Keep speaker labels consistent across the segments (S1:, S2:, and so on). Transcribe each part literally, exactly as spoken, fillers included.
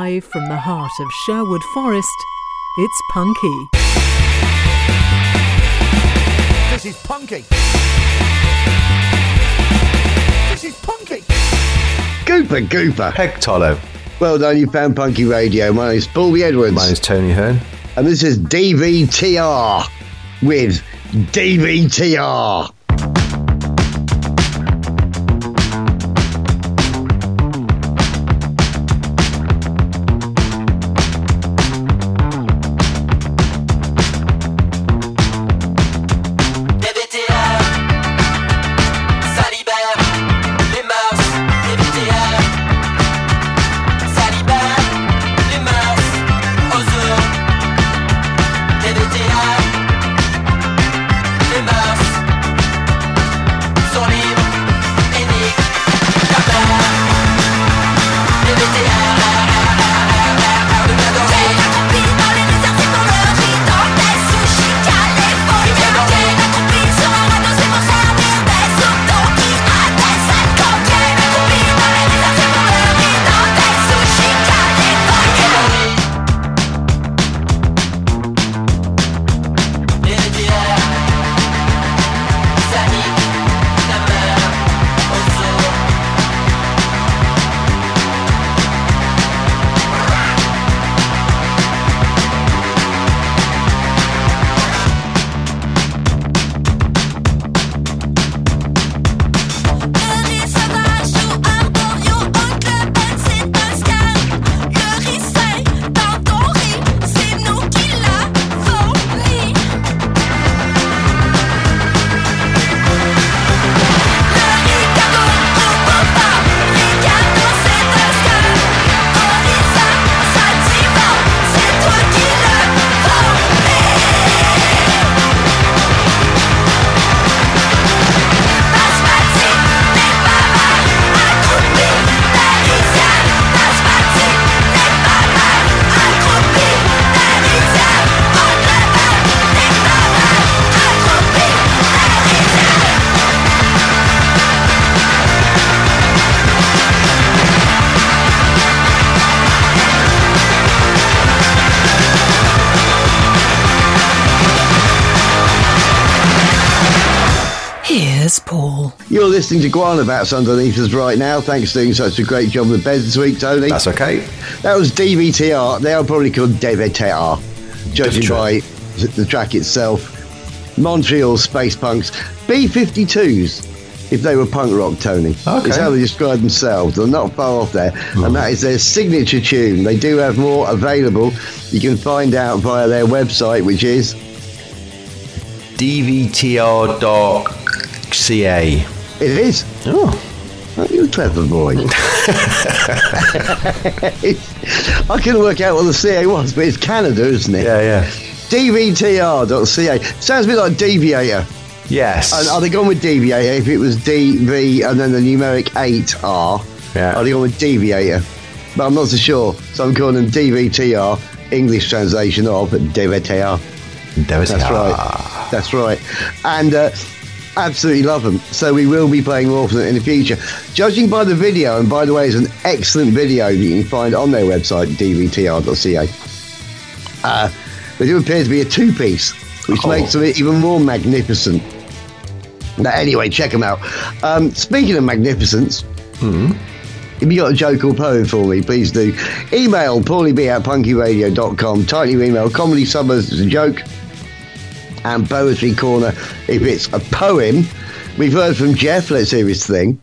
S1: Live from the heart of Sherwood Forest, it's Punky.
S2: This is Punky. This is Punky.
S3: Gooper, Gooper.
S4: Peg Tolo.
S3: Well done, you found Punky Radio. My name's Paul B. Edwards.
S4: My name's Tony Hearn.
S3: And this is D V T R with D V T R.
S1: Paul.
S3: You're listening to Guana Bats underneath us right now. Thanks for doing such a great job with beds this week, Tony.
S4: That's okay.
S3: That was D V T R. They are probably called D V T R, judging by the track itself. Montreal Space Punks. B fifty-twos, if they were punk rock, Tony.
S4: Okay.
S3: It's how they describe themselves. They're not far off there. Mm. And that is their signature tune. They do have more available. You can find out via their website, which is
S4: D V T R dot C A.
S3: It is.
S4: Oh.
S3: Oh, you're a clever boy. I couldn't work out what the C A was, but it's Canada, isn't it?
S4: Yeah, yeah.
S3: D V T R dot C A. Sounds a bit like Deviator.
S4: Yes.
S3: And are they gone with Deviator? If it was D V and then the numeric eight R,
S4: yeah.
S3: Are they gone with Deviator? But I'm not so sure. So I'm calling them D V T R, English translation of D V T R. That's right. That's right. And uh, absolutely love them. So we will be playing more of them in the future. Judging by the video, and by the way, it's an excellent video that you can find on their website, D V T R dot C A. Uh, they do appear to be a two-piece, which oh. makes them even more magnificent. Now, anyway, check them out. Um, speaking of magnificence,
S4: mm-hmm.
S3: if you got a joke or poem for me, please do. Email paulieb at punky radio dot com. Title your email, Comedy Suburbs is a joke, and Poetry Corner if it's a poem. We've heard from Jeff. Let's hear his thing.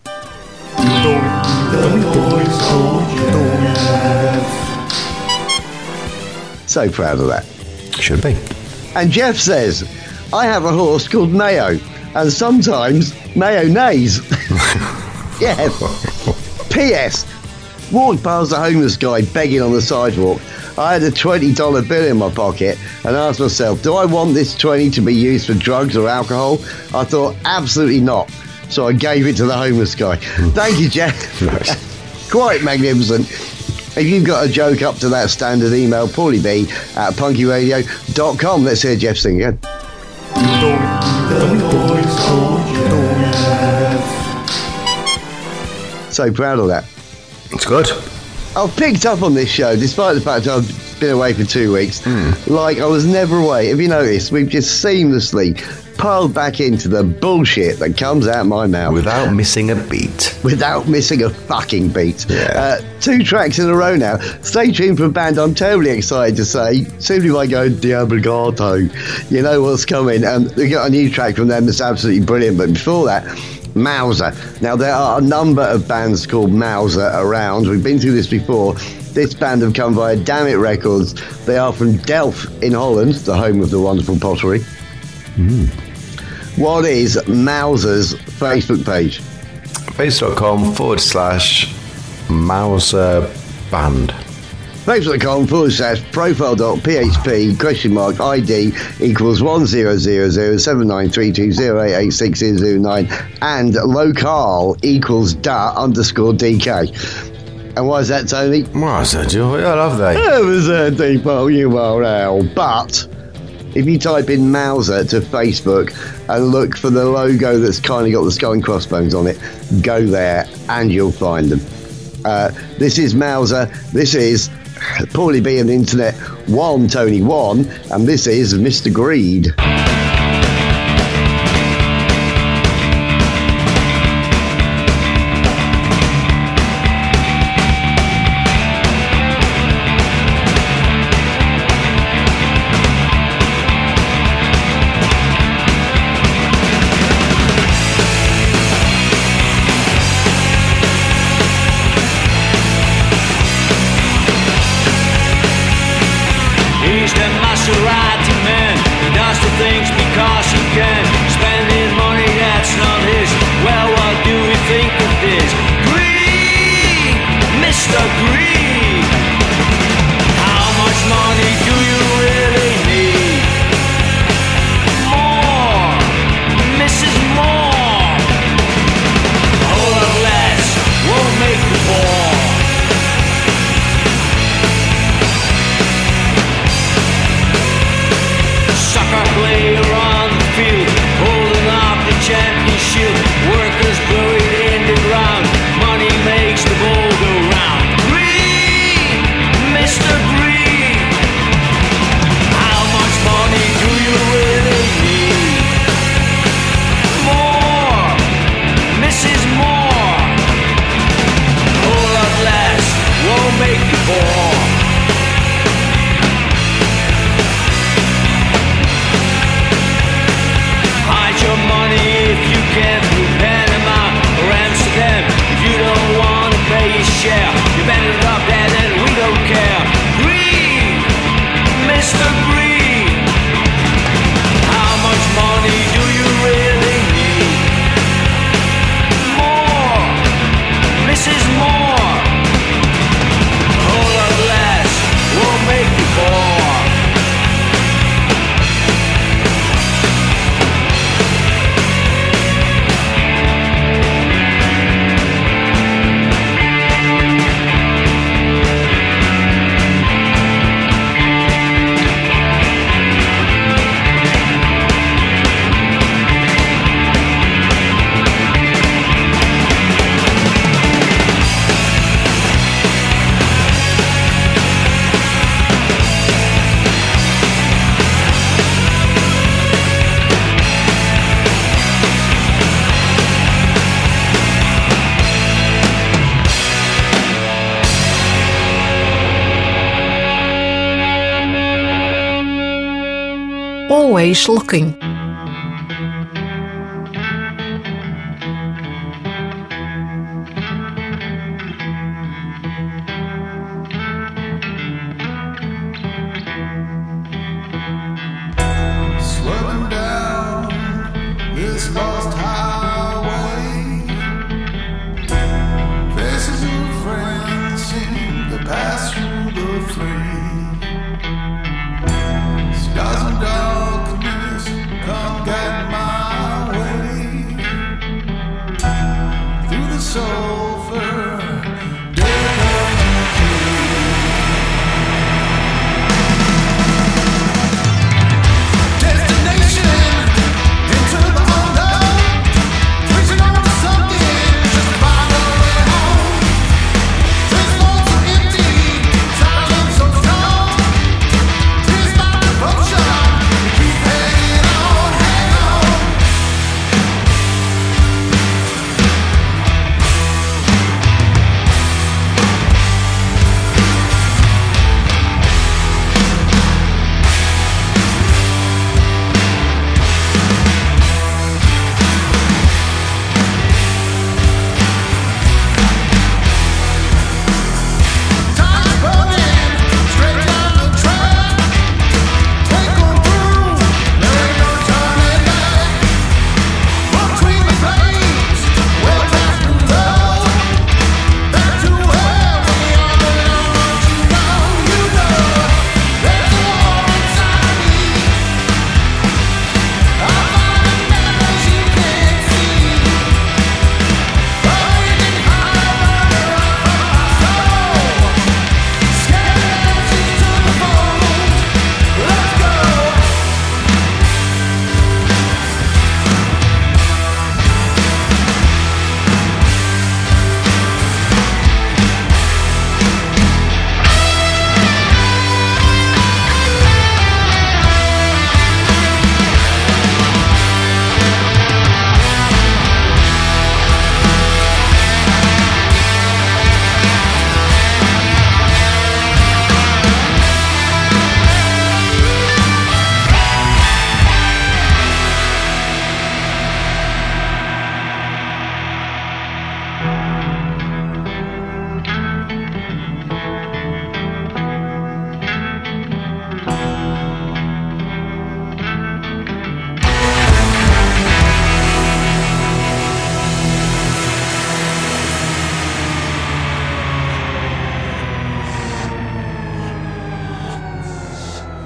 S3: So proud of that.
S4: Should be.
S3: And Jeff says, I have a horse called Mayo, and sometimes mayonnaise. Yeah. P S Walked past a homeless guy begging on the sidewalk. I had a twenty dollar bill in my pocket and asked myself, do I want this twenty to be used for drugs or alcohol? I thought, absolutely not. So I gave it to the homeless guy. Thank you, Jeff. Quite magnificent. If you've got a joke up to that standard, email paulieb at punky radio dot com. Let's hear Jeff sing again. So proud of that.
S4: It's good.
S3: I've picked up on this show, despite the fact I've been away for two weeks. Mm. Like, I was never away. Have you noticed? We've just seamlessly piled back into the bullshit that comes out my mouth.
S4: Without missing a beat.
S3: Without missing a fucking beat.
S4: Yeah.
S3: Uh, two tracks in a row now. Stay tuned for a band I'm terribly excited to say, simply by going Diablo. You know what's coming. And we got a new track from them that's absolutely brilliant. But before that, Mouser. Now, there are a number of bands called Mouser around. We've been through this before. This band have come via Damn It Records. They are from Delft in Holland, the home of the wonderful pottery. Mm. What is Mouser's Facebook page?
S4: Facebook.com forward slash Mouser Band.
S3: Facebook.com forward slash profile.php question mark I D equals one zero zero zero seven nine three two zero eight eight six zero zero nine and locale equals da underscore D K. And why is that, Tony?
S4: Why is that, Joy? I love that.
S3: It was a default U R L. But if you type in Mouser to Facebook and look for the logo that's kind of got the skull and crossbones on it, go there and you'll find them. Uh, this is Mouser. This is Paulie B and the Internet one, Tony one, and this is Mister Greed.
S5: He's the Maserati man. He does the things because he can. Spending money that's not his. Well, what do we think of this? Greed, Mister Greed. How much money do you really need? More, Missus More. A whole lot less won't make you more. Soccer player on the field, holding up the championship. Workers buried in the ground. Money makes the ball go round. Greed, Mister Greed. How much money do you really need? More, Missus More. A whole lot less won't make you poor. Your money if you can through Panama or Amsterdam. If you don't want to pay your share, you better drop that and we don't care. Greed, Mister Greed. How much money do you really need? More, Missus More. A whole lot less won't make you poor.
S1: Always looking.
S2: Swerving down this lost highway, faces of friends seem to pass through the flame. Stars and darkness come get my way through the sulfur. Destination into the unknown.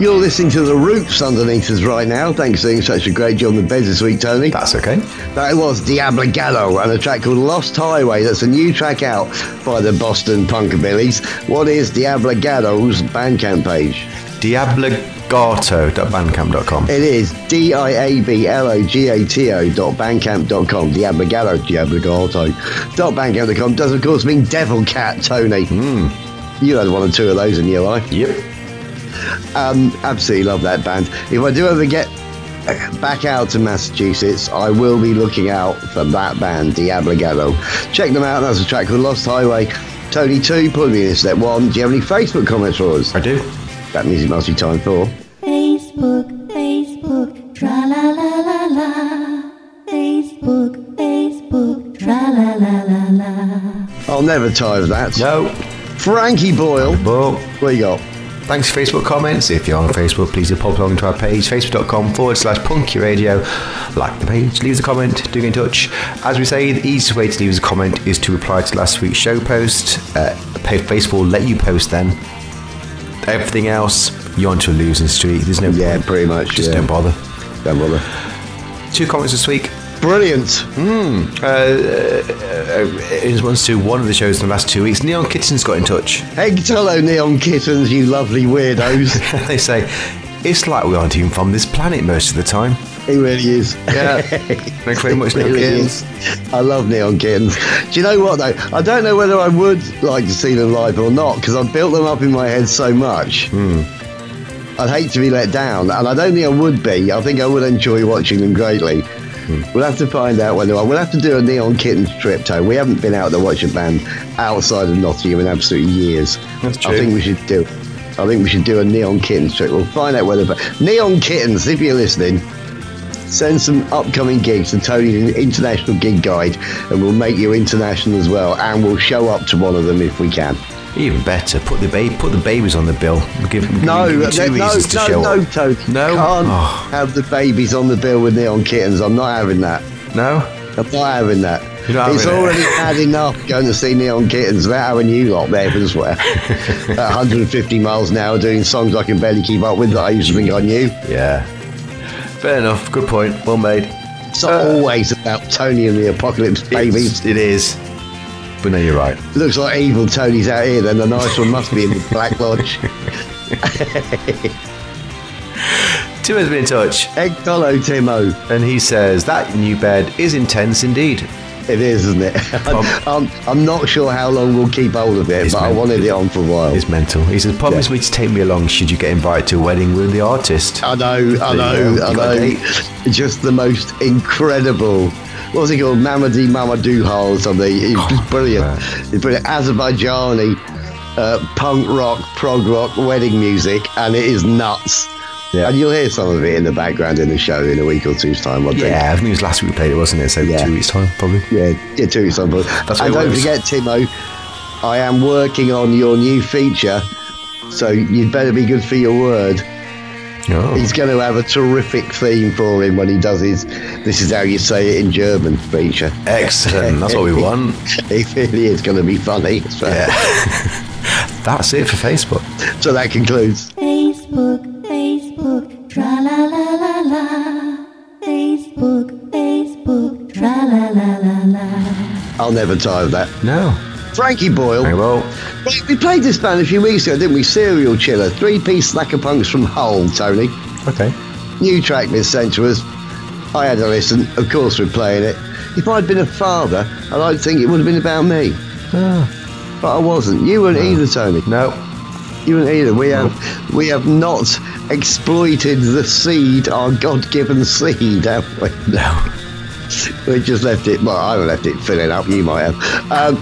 S3: You're listening to The Roots underneath us right now. Thanks for doing such a great job on the beds this week, Tony.
S4: That's okay.
S3: That was Diablo Gallo and a track called Lost Highway. That's a new track out by the Boston Punkabillies. What is Diablo Gallo's Bandcamp page?
S4: diablogato dot bandcamp dot com.
S3: It is D I A B L O G A T O dot bandcamp dot com. Diablo Gallo, Diablogato dot bandcamp dot com does, of course, mean Devil Cat, Tony.
S4: Mm.
S3: You had one or two of those in your life.
S4: Yep.
S3: Um, absolutely love that band. If I do ever get back out to Massachusetts, I will be looking out for that band, Diablo Gallo. Check them out. That's a track called Lost Highway. Tony two, put me in step one. Do you have any Facebook comments for us?
S4: I do.
S3: That means it must be time for
S6: Facebook, Facebook, tra la la la la. Facebook, Facebook, tra la la la la.
S3: I'll never tire of that.
S4: No.
S3: Frankie Boyle.
S4: Well,
S3: What you got?
S4: thanks for Facebook comments. If you're on Facebook, please do pop along to our page, facebook.com forward slash punky radio. Like the page, leave us a comment, do get in touch. As we say, the easiest way to leave us a comment is to reply to last week's show post. Uh, Facebook will let you post then. Everything else, you're onto a losing streak. There's no
S3: Yeah,
S4: point.
S3: pretty much.
S4: Just
S3: yeah.
S4: don't bother.
S3: Don't bother.
S4: Two comments this week.
S3: Brilliant.
S4: Mm. Uh, uh, in response to one of the shows in the last two weeks, Neon Kittens got in touch.
S3: Hey, hello, Neon Kittens, you lovely weirdos.
S4: They say, it's like we aren't even from this planet most of the time.
S3: He really is.
S4: Yeah. Thanks very much, Neon
S3: Really
S4: Kittens.
S3: is. I love Neon Kittens. Do you know what, though? I don't know whether I would like to see them live or not, because I've built them up in my head so much.
S4: Mm.
S3: I'd hate to be let down, and I don't think I would be. I think I would enjoy watching them greatly. Mm. We'll have to find out whether I... We'll have to do a Neon Kittens trip, Tone. We haven't been out to watch a band outside of Nottingham in absolutely years.
S4: That's true.
S3: I think we should do I think we should do a Neon Kittens trip. We'll find out whether... Neon Kittens, if you're listening, send some upcoming gigs to Tony's International Gig Guide, and we'll make you international as well, and we'll show up to one of them if we can.
S4: Even better, put the ba- put the babies on the bill. Give, give,
S3: No,
S4: give me two
S3: no, no,
S4: reasons to
S3: no,
S4: show
S3: no,
S4: up.
S3: Tony.
S4: No?
S3: Can't
S4: Oh.
S3: have the babies on the bill with Neon Kittens. I'm not having that.
S4: No?
S3: I'm not having that.
S4: You're not
S3: It's
S4: having it?
S3: already bad enough going to see Neon Kittens without having you lot there as well. At one hundred fifty miles an hour doing songs I can barely keep up with that I used to think I knew.
S4: Yeah. Fair enough. Good point. Well made.
S3: It's not
S4: Uh,
S3: always about Tony and the Apocalypse Babies.
S4: It's, it is. But no, you're right.
S3: Looks like evil Tony's out here, then the nice one must be in the Black Lodge.
S4: Tim has been in touch,
S3: Hello, Timo.
S4: and he says that new bed is intense indeed.
S3: It is, isn't it?
S4: Um,
S3: I'm, I'm not sure how long we'll keep hold of it,
S4: It's
S3: but I
S4: meant-
S3: wanted it on for a while.
S4: It's mental. He says, promise
S3: Yeah.
S4: me to take me along should you get invited to a wedding with the artist.
S3: I know, I
S4: There you
S3: know,
S4: go.
S3: I
S4: You got a
S3: know.
S4: date.
S3: Just the most incredible. What's he called? Mamadou Mamadouha or something. He's
S4: Oh,
S3: brilliant.
S4: man.
S3: He's brilliant. Azerbaijani uh, punk rock, prog rock wedding music, and it is nuts.
S4: Yeah.
S3: And you'll hear some of it in the background in the show in a week or two's time, I think.
S4: Yeah, I think it was last week we played it, wasn't it? So
S3: Yeah.
S4: two weeks' time, probably.
S3: Yeah, yeah, two weeks time. But
S4: That's
S3: and
S4: what it
S3: don't
S4: was.
S3: forget, Timo, I am working on your new feature, so you'd better be good for your word.
S4: Oh.
S3: He's going to have a terrific theme for him when he does his "This is how you say it in German" feature.
S4: Excellent. That's what we want.
S3: It really is going to be funny. So,
S4: Yeah. That's it for Facebook.
S3: so that concludes.
S6: Facebook, Facebook, tra la la la la. Facebook, Facebook, tra la la la la.
S3: I'll never tire of that.
S4: No.
S3: Frankie Boyle.
S4: Very well.
S3: Right, we played this band a few weeks ago, didn't we? Serial Chiller, three-piece slacker punks from Hull, Tony.
S4: Okay.
S3: New track been sent to us. I had a listen. Of course we're playing it. If I'd been a father, I like to think it would have been about me.
S4: Ah.
S3: But I wasn't. You weren't either, Tony.
S4: No.
S3: You weren't either. We have we have not exploited the seed, our God-given seed, have we?
S4: No.
S3: We just left it. Well, I haven't left it filling up. You might have. Um,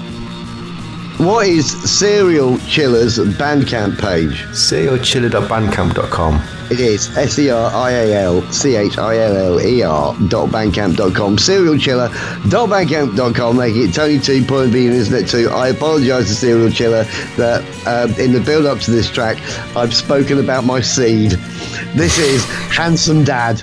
S3: what is Serial Chiller's Bandcamp page?
S4: serial chiller dot bandcamp dot com.
S3: It is S E R I A L C H I L L E R dot bandcamp dot com. Serial Chiller dot bandcamp dot com. Making it Tony two point B, isn't it too? I apologise to Serial Chiller that uh, in the build up to this track I've spoken about my seed. This is Handsome Dad.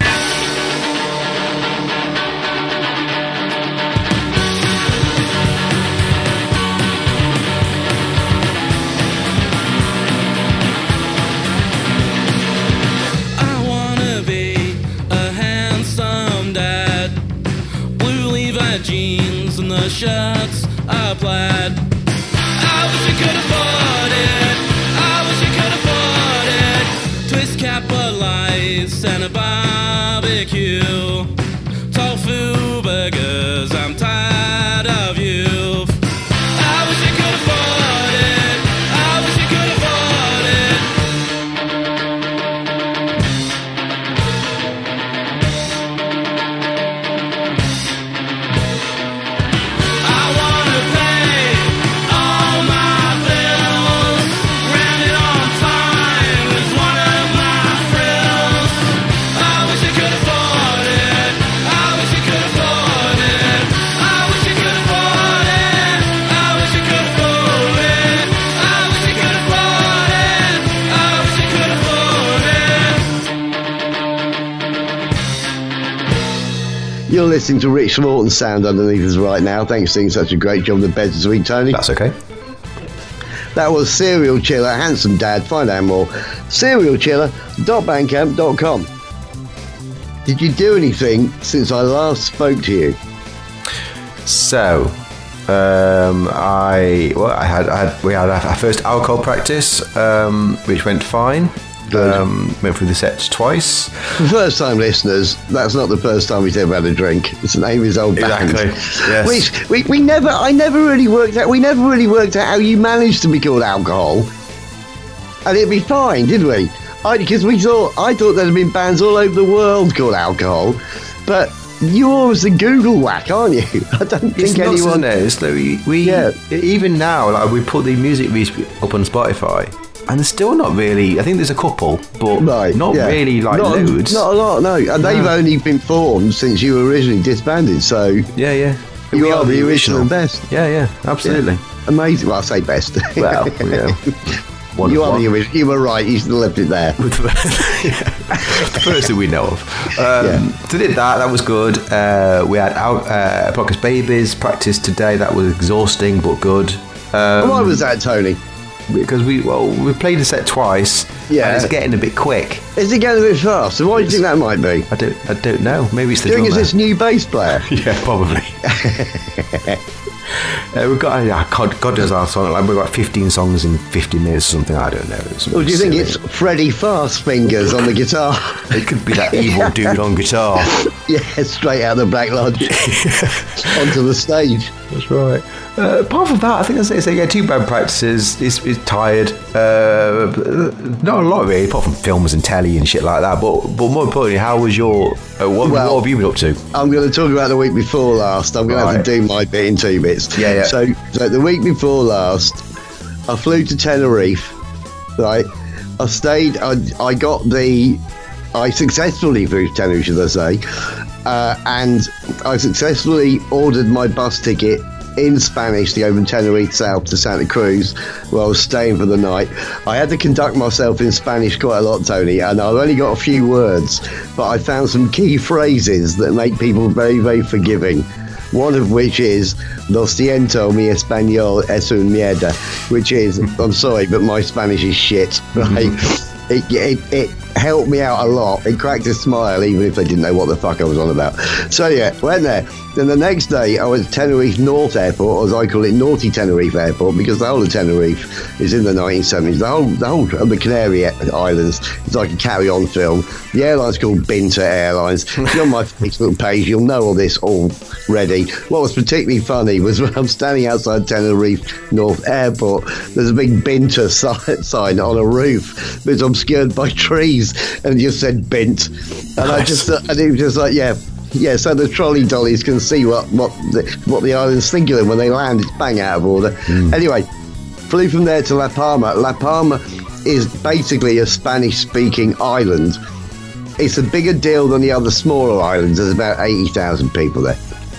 S7: shirts are plaid. I wish you could afford it. I wish you could afford it. Twist cap, Bud Lights, and a barbecue. Tofu burgers, I'm tired of you. I wish you could afford it. I wish you could afford it. I wanna pay all my bills. Ran it on time is one of my thrills. I wish I could afford it. I wish I could afford it. I wish I could afford it. I wish I could afford it. I wish I could afford it. I wish I could afford it.
S3: You're listening to Rich Morton's sound underneath us right now. Thanks for doing such a great job in the bed this week, Tony.
S4: That's okay.
S3: That was Serial Chiller, Handsome Dad. Find out more. serial chiller dot bandcamp dot com. Did you do anything since I last spoke to you?
S4: So, um, I well, I had, I had we had our first alcohol practice, um, which went fine.
S3: Good.
S4: Um, went through the sets twice.
S3: For first time listeners, that's not the first time he's ever had a drink. It's the name of his old band.
S4: Exactly, yes.
S3: Which we, we never I never really worked out we never really worked out how you managed to be called Alcohol. And it'd be fine, did we? Because we thought I thought there'd have been bands all over the world called Alcohol, but you're always a Google whack, aren't you? I don't think
S4: It's nuts,
S3: anyone.
S4: isn't it? It's like we, we
S3: Yeah.
S4: even now, like we put the music videos up on Spotify, and there's still not really. I think there's a couple, but
S3: Right,
S4: not
S3: yeah.
S4: really like
S3: not,
S4: loads.
S3: Not a lot, no. And they've only been formed since you were originally disbanded, so
S4: yeah, yeah.
S3: you
S4: We
S3: are the original and best.
S4: Yeah, yeah, absolutely.
S3: Amazing. Well, I say best.
S4: Well, yeah. One
S3: you
S4: of
S3: are
S4: one.
S3: the original. You were right. You should have left it there.
S4: the first that we know of. Um,
S3: Yeah.
S4: So did that. That was good. Uh, we had out uh, Podcast Babies practice today. That was exhausting but good. Um,
S3: Why was that, Tony?
S4: Because we well we played the set twice.
S3: Yeah.
S4: And it's getting a bit quick.
S3: Is it getting a bit fast? So why do you think that might be?
S4: I don't I don't know. Maybe it's the
S3: Do you think
S4: drummer.
S3: it's this new bass player?
S4: Yeah, probably. uh, we've got, uh, God, God knows our song, like we've got fifteen songs in fifty minutes or something, I don't know. It's
S3: Or do you think
S4: silly.
S3: it's Freddie Fast Fingers on the guitar?
S4: It could be that evil dude on guitar.
S3: Yeah, straight out of the Black Lodge onto the stage.
S4: That's right. Uh, apart from that, I think that's it. So, yeah, two band practices. It's, it's tired. Uh, not a lot really, apart from films and telly and shit like that. But but more importantly, how was your? Uh, what,
S3: Well,
S4: what have you been up to?
S3: I'm going to talk about the week before last. I'm going to have
S4: Right.
S3: to do my bit in two bits.
S4: Yeah, yeah.
S3: So, so the week before last, I flew to Tenerife. Right, I stayed. I I got the. I successfully flew to Tenerife, should I say, uh, and I successfully ordered my bus ticket in Spanish to go from Tenerife south to Santa Cruz, where I was staying for the night. I had to conduct myself in Spanish quite a lot, Tony, and I've only got a few words, but I found some key phrases that make people very, very forgiving. One of which is, Lo siento, mi español es un mierda, which is, I'm sorry, but my Spanish is shit, right? It, it, it helped me out a lot. It cracked a smile, even if they didn't know what the fuck I was on about. So yeah, went there. Then the next day, I went to Tenerife North Airport, or as I call it, Naughty Tenerife Airport, because the whole of Tenerife is in the nineteen seventies. The whole, the whole of the Canary Islands is like a carry-on film. The airline's called Binter Airlines. If you're on my Facebook page, you'll know all this already. What was particularly funny was when I'm standing outside Tenerife North Airport, there's a big Binter si- sign on a roof, but it's obscured by trees, and it just said Bint. And I just, uh, and it was just like, yeah. Yeah, so the trolley dollies can see what what the, what the island's thinking of when they land. It's bang out of order. Mm. Anyway, flew from there to La Palma. La Palma is basically a Spanish-speaking island. It's a bigger deal than the other smaller islands. There's about eighty thousand people there.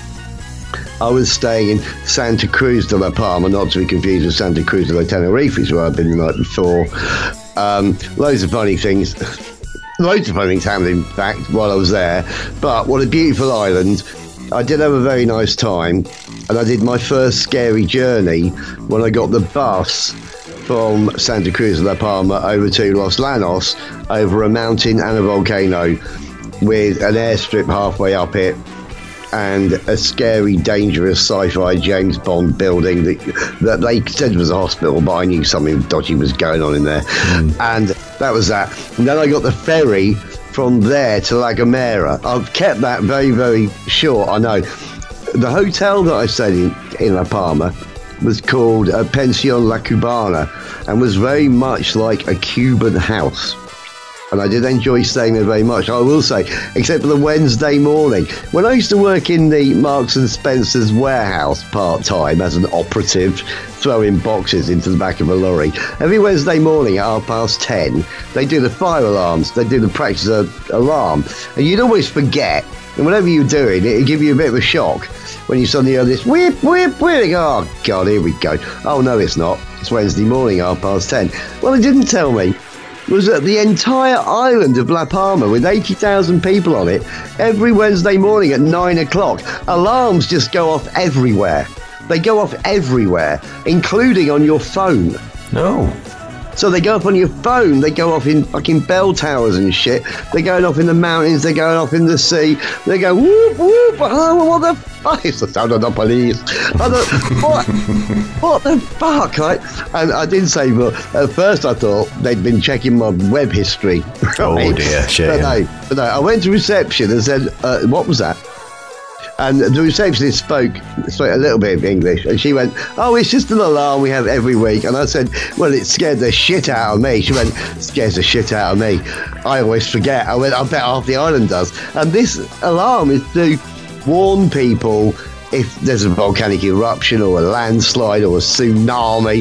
S3: I was staying in Santa Cruz de La Palma, not to be confused with Santa Cruz de la Tenerife, is where I've been the night before. Um, loads of funny things. Loads of funny things happened, in fact, while I was there. But what a beautiful island. I did have a very nice time. And I did my first scary journey when I got the bus from Santa Cruz de la Palma over to Los Llanos, over a mountain and a volcano, with an airstrip halfway up it. and a scary, dangerous sci-fi James Bond building that, that they said was a hospital, but I knew something dodgy was going on in there. Mm. And that was that. And then I got the ferry from there to La Gomera. I've kept that very, very short, I know. The hotel that I stayed in, in La Palma, was called uh, Pension La Cubana, and was very much like a Cuban house. And I did enjoy staying there very much, I will say, except for the Wednesday morning. When I used to work in the Marks and Spencer's warehouse part-time as an operative, throwing boxes into the back of a lorry, every Wednesday morning at half past ten, they do the fire alarms, they do the practice of alarm. And you'd always forget, and whatever you're doing, it'd give you a bit of a shock when you suddenly hear this whip, whip, whip. Oh, God, here we go. Oh, no, it's not. It's Wednesday morning, half past ten. Well, they didn't tell me was that the entire island of La Palma, with eighty thousand people on it, every Wednesday morning at nine o'clock, alarms just go off everywhere. They go off everywhere, including on your phone.
S4: No.
S3: So they go up on your phone, they go off in fucking bell towers and shit. They're going off in the mountains, they're going off in the sea. They go, whoop, whoop, oh, what the fuck? It's the sound of the police. I thought, what, what the fuck, right? And I did say, but at first I thought they'd been checking my web history. Right?
S4: Oh dear, shit.
S3: But no, but no, I went to reception and said, uh, what was that? And the receptionist spoke, spoke a little bit of English, and she went, oh, it's just an alarm we have every week. And I said, well, it scared the shit out of me. She went, scares the shit out of me. I always forget. I went, I bet half the island does. And this alarm is to warn people if there's a volcanic eruption or a landslide or a tsunami.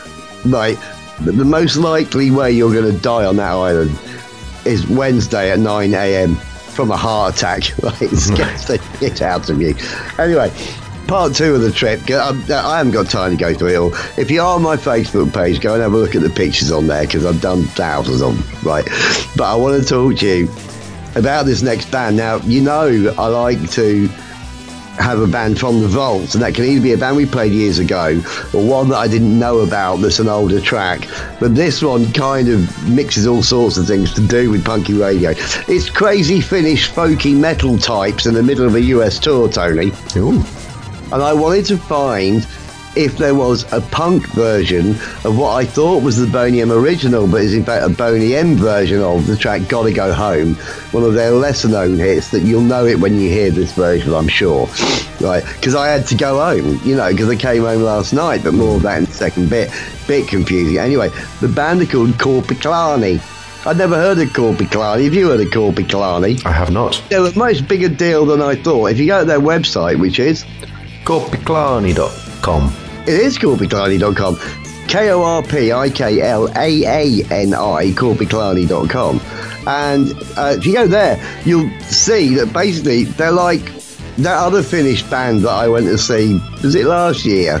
S3: Like, the most likely way you're going to die on that island is Wednesday at nine a.m. from a heart attack. Like, it scares the shit out of you. Anyway, part two of the trip. I haven't got time to go through it all. If you are on my Facebook page, go and have a look at the pictures on there, because I've done thousands of them, right? But I want to talk to you about this next band. Now, you know I like to have a band from the vaults, and that can either be a band we played years ago or one that I didn't know about that's an older track. But this one kind of mixes all sorts of things to do with punky radio. It's crazy Finnish folky metal types in the middle of a U S tour, Tony.
S4: Ooh.
S3: And I wanted to find if there was a punk version of what I thought was the Boney M original, but is in fact a Boney M version of the track Gotta Go Home, one of their lesser known hits that you'll know it when you hear this version, I'm sure. Right, because I had to go home, you know, because I came home last night, but more of that in the second bit. Bit confusing. Anyway, the band are called Korpiklani. I'd never heard of Korpiklani. Have you heard of Korpiklani?
S4: I have not.
S3: They're a much bigger deal than I thought. If you go to their website, which is
S4: Korpiklani dot com.
S3: It is Korpiklani dot com. K O R P I K L A A N I, Korpiklani dot com. And uh, if you go there, you'll see that basically they're like that other Finnish band that I went to see, was it last year?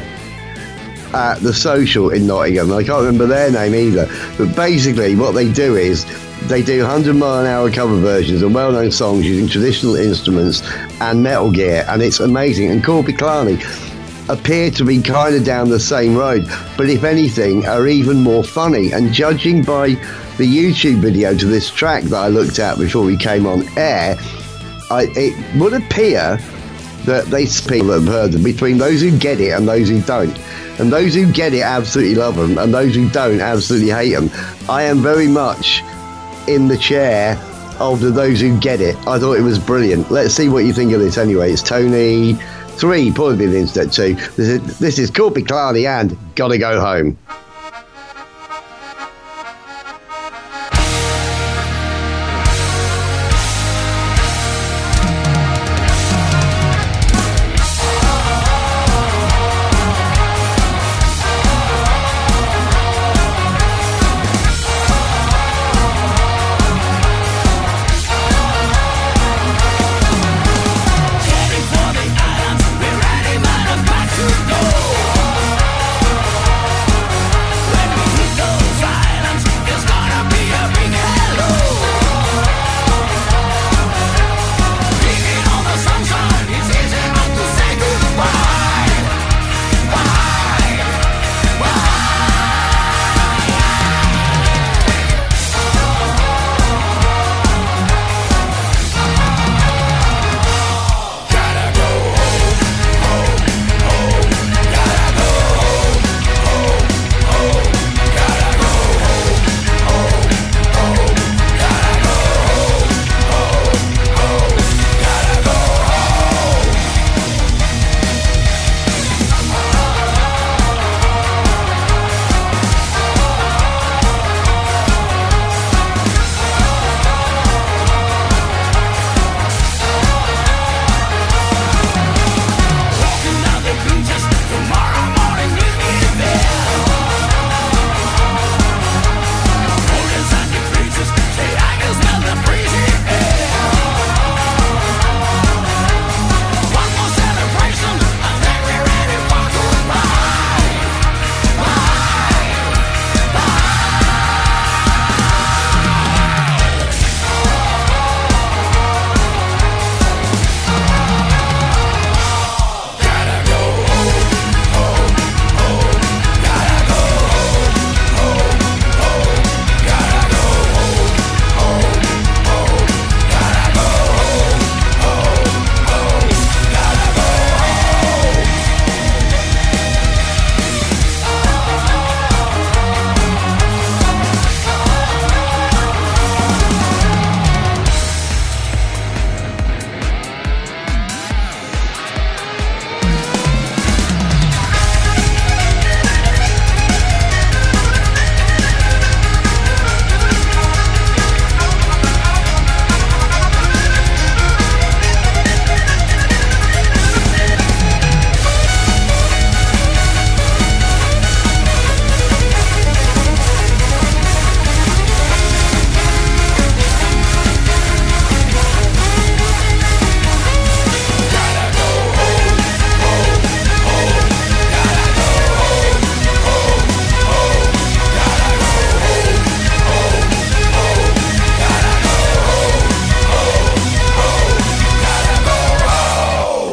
S3: At the Social in Nottingham. I can't remember their name either. But basically what they do is they do one hundred mile an hour cover versions of well-known songs using traditional instruments and metal gear. And it's amazing. And Korpiklani appear to be kind of down the same road, but if anything are even more funny. And judging by the YouTube video to this track that I looked at before we came on air, I, it would appear that they speak that have heard them, between those who get it and those who don't. And those who get it absolutely love them, and those who don't absolutely hate them. I am very much in the chair of the those who get it. I thought it was brilliant. Let's see what you think of this anyway. It's Tony three, probably the internet two. This is, this is Korpiklani and Gotta Go Home.
S7: We're ready, man, I'm back to go.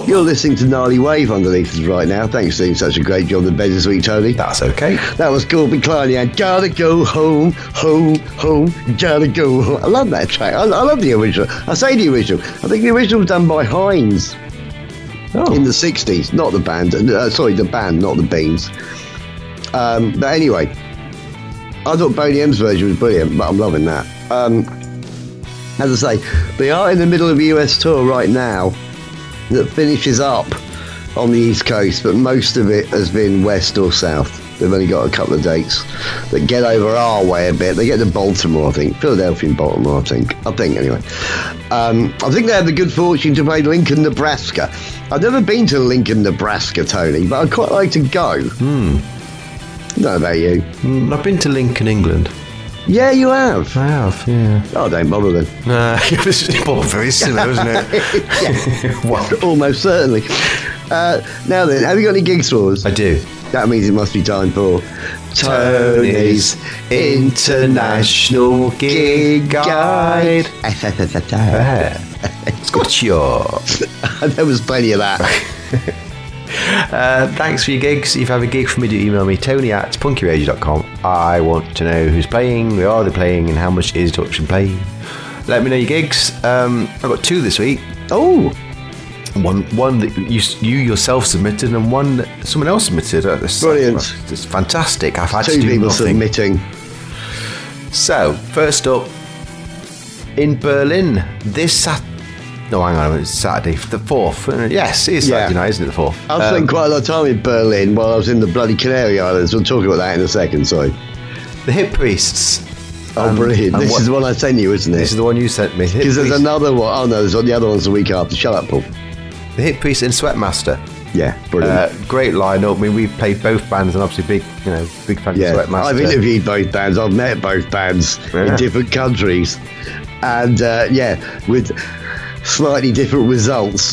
S3: You're listening to Gnarly Wave underneath us right now. Thanks for doing such a great job in bed this week, Tony.
S4: That's okay.
S3: That was Corbin Klein and Gotta Go Home, Home, Home, Gotta Go Home. I love that track. I, I love the original. I say the original. I think the original was done by Hines
S4: Oh.
S3: in the sixties, not the band. Uh, sorry, the band, not the Beans. Um, but anyway, I thought Boney M's version was brilliant, but I'm loving that. Um, as I say, they are in the middle of a U S tour right now that finishes up on the East Coast, but most of it has been West or South. They've only got a couple of dates that get over our way a bit. They get to Baltimore, I think. Philadelphia and Baltimore, I think. I think, anyway. Um, I think they had the good fortune to play Lincoln, Nebraska. I've never been to Lincoln, Nebraska, Tony, but I'd quite like to go.
S4: Hmm.
S3: I don't know about you.
S4: Mm, I've been to Lincoln, England.
S3: Yeah, you have.
S4: I have, yeah.
S3: Oh, don't bother then.
S4: Uh, it was very similar, wasn't it?
S3: Yeah.
S4: Wow.
S3: Almost certainly. Uh, now then, have you got any gigs for us?
S4: I do.
S3: That means it must be time for
S4: Tony's International Gig Guide. Yeah. Scotcha.
S3: There was plenty of that.
S4: Uh, thanks for your gigs. If you have a gig for me, do email me, Tony at punkyradio dot com. I want to know who's playing, where are they playing, and how much is to watch them play. Let me know your gigs. Um, I've got two this week.
S3: Oh,
S4: One one that you, you yourself submitted, and one that someone else submitted. Uh, It's,
S3: Brilliant.
S4: It's fantastic. I've had
S3: two
S4: to do
S3: people
S4: nothing.
S3: submitting.
S4: So, first up, in Berlin, this Sat. No, hang on, it's Saturday, the fourth. Uh, Yes, it is
S3: Yeah.
S4: Saturday night, isn't it, the fourth?
S3: I've
S4: Um,
S3: spent quite a lot of time in Berlin while I was in the bloody Canary Islands. We'll talk about that in a second, sorry.
S4: The Hip Priests.
S3: Oh,
S4: Um,
S3: brilliant.
S4: and
S3: This
S4: what-
S3: is the one I sent you, isn't
S4: This
S3: it?
S4: is the one you sent me. Hip
S3: Because there's
S4: Priests-
S3: another one. Oh, no, there's the other one's the week after. Shut up, Paul.
S4: The Hip Priests and Sweatmaster.
S3: Yeah, brilliant.
S4: Uh, great lineup. I mean, we've played both bands, and obviously big, you know, big fan
S3: yeah,
S4: of Sweatmaster.
S3: I've interviewed both bands. I've met both bands
S4: Yeah.
S3: in different countries. And, uh, yeah, with slightly different results.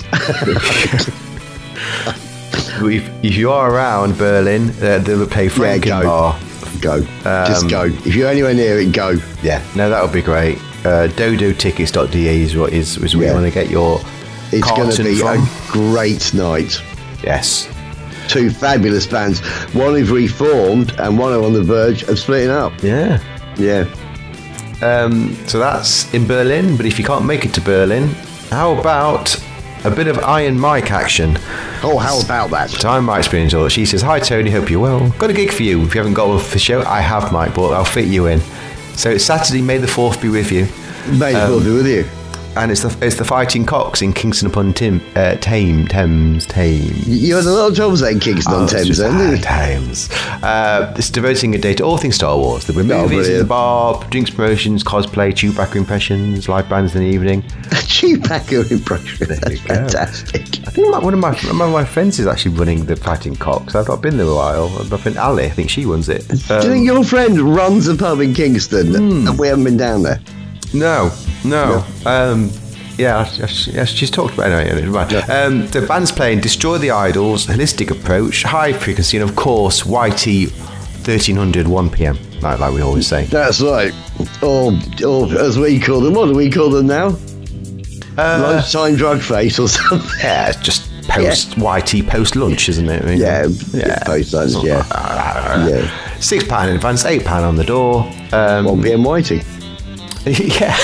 S4: If, if you are around Berlin, uh, they will play
S3: Yeah,
S4: Frankenbar.
S3: go. Go. Just
S4: Um,
S3: go. If you're anywhere near it, go.
S4: Yeah, no, that would be great. Uh, dodo tickets dot d a is what is, is where
S3: Yeah.
S4: you want to get your
S3: It's going
S4: carton
S3: to be
S4: from.
S3: a great night.
S4: Yes.
S3: Two fabulous bands. One who've reformed and one are on the verge of splitting up.
S4: Yeah.
S3: Yeah.
S4: Um, so that's in Berlin, but if you can't make it to Berlin, how about a bit of Iron Mike action?
S3: Oh, how about that?
S4: So Iron Mike's been enjoyed. She says, "Hi Tony, hope you're well. Got a gig for you. If you haven't got one for the show, I have, Mike, but I'll fit you in." So it's Saturday, May the fourth be with you.
S3: May as well be with you.
S4: And it's the it's the Fighting Cocks in Kingston upon Tim, uh, Tame, Thames, Thames.
S3: You had a lot of trouble saying Kingston
S4: Oh,
S3: on
S4: it's
S3: Thames,
S4: just
S3: then, didn't
S4: bad
S3: you?
S4: times. Uh, it's devoting a day to all things Star Wars. There were
S3: Oh,
S4: movies in the
S3: brilliant.
S4: bar, drinks promotions, cosplay, Chewbacca impressions, live bands in the evening.
S3: Chewbacca impression. That's
S4: you go.
S3: fantastic.
S4: I think my, one of my one of my friends is actually running the Fighting Cocks. I've not been there a while. My friend Ali, I think she runs it.
S3: Do you
S4: Um,
S3: think your friend runs a pub in Kingston and we haven't been down there?
S4: No, no. Um, yeah, I- I- yeah, she's talked about it anyway. Right. Um, the band's playing Destroy the Idols, Holistic Approach, High Frequency, and of course Y T thirteen hundred, one p.m. Like, like we always say.
S3: That's right. Or, or as we call them, what do we call them now?
S4: Uh,
S3: Lunchtime drug face or something.
S4: yeah, it's just post Y T post lunch, isn't it? I mean,
S3: Yeah, post-lunch, yeah. Yeah.
S4: Six pound in advance, eight pound on the door. Um,
S3: one p.m. Whiting.
S4: yeah.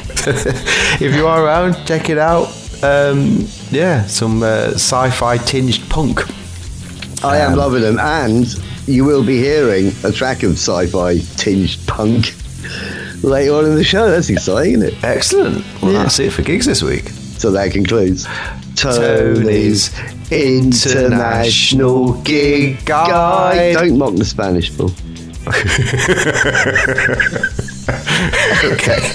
S4: If you are around, check it out. Um, yeah, some uh, sci-fi tinged punk.
S3: I am
S4: Um,
S3: loving them, and you will be hearing a track of sci-fi tinged punk later on in the show. That's exciting, isn't it?
S4: Excellent. Well,
S3: Yeah.
S4: that's it for gigs this week.
S3: So that concludes
S4: Tony's International Gig Guide.
S3: Don't mock the Spanish, Paul.
S4: Okay.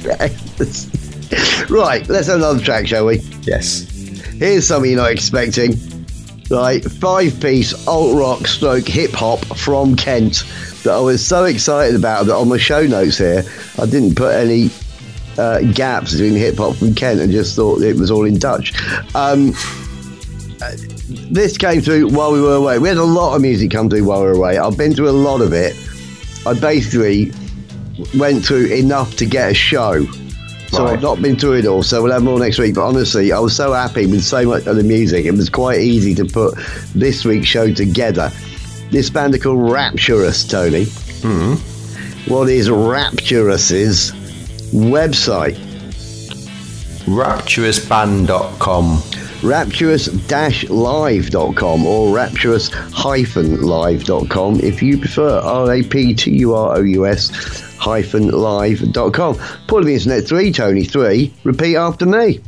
S3: Right, let's have another track, shall we?
S4: Yes.
S3: Here's something you're not expecting. Right, five-piece alt-rock stroke hip-hop from Kent that I was so excited about that on my show notes here, I didn't put any uh, gaps between hip-hop from Kent and just thought it was all in Dutch. Um, uh, this came through while we were away. We had a lot of music come through while we were away. I've been through a lot of it. I basically went through enough to get a show So
S4: Right.
S3: I've not been through it all, so we'll have more next week. But honestly, I was so happy with so much of the music. It was quite easy to put this week's show together. This band are called Rapturous, Tony.
S4: Mm.
S3: What is Rapturous's website?
S4: rapturous band dot com.
S3: rapturous dash live dot com or rapturous dash live dot com if you prefer. R A P T U R O U S hyphen live dot com. Paul of the Internet three, Tony three. Repeat after me.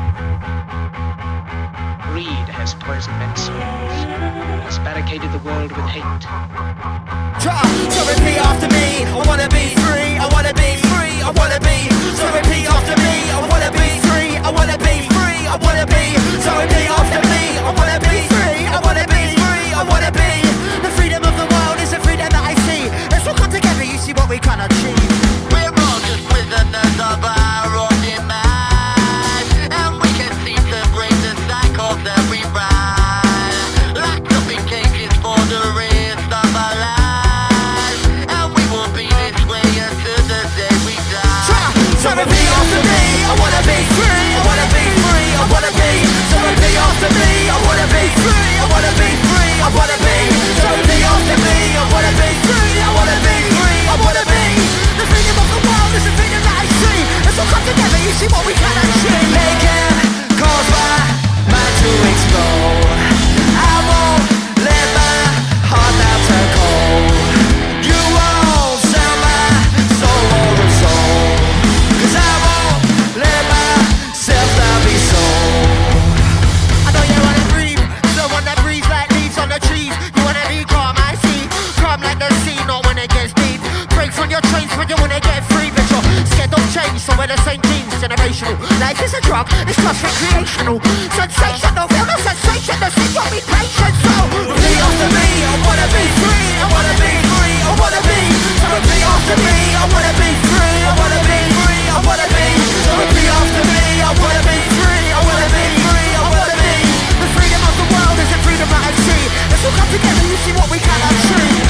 S8: Greed has poisoned men's souls, has barricaded the world with hate.
S7: So repeat after me, I wanna be free, I wanna be free, I wanna be. So repeat after me, I wanna be free, I wanna be free, I wanna be. So repeat after me, I wanna be free, I wanna be free, I wanna be. The freedom of the world is the freedom that I see. Let's all come together, you see what we can achieve. We're all just prisoners of our own demise, and we can seem to break the cycles that we ride. Locked up in cages for the rest of our lives, and we will be this way until the day we die. So repeat after me, I wanna be free, I wanna be free, I wanna be. So repeat after me, I wanna be free, I wanna be free, I wanna be. So repeat after me, I wanna be free, I wanna be free, I wanna be. The freedom of the world is the freedom that I see. Let's all come together, you see what we can achieve. Make it cause my mind to explode. I won't let my heart now turn cold. You won't sell my soul or a soul, cause I won't let myself now be sold. I know you wanna breathe, the one that breathes like leaves on the trees. You wanna be calm, I see, calm like the sea, not when it gets deep. Break from your chains when you wanna get free, but you're scared of change, so we're the same teams, generational. Life is a drug, it's just recreational. Sensational, feel no sensation, the same got me patient. So repeat after me, I wanna be free, I wanna be free, I wanna be. So repeat after me, I wanna be free, I wanna be free, I wanna be. So repeat after me, I wanna be free, I wanna be free, I wanna be. The freedom of the world is the freedom that I see. Let's all come together, you see what we can achieve.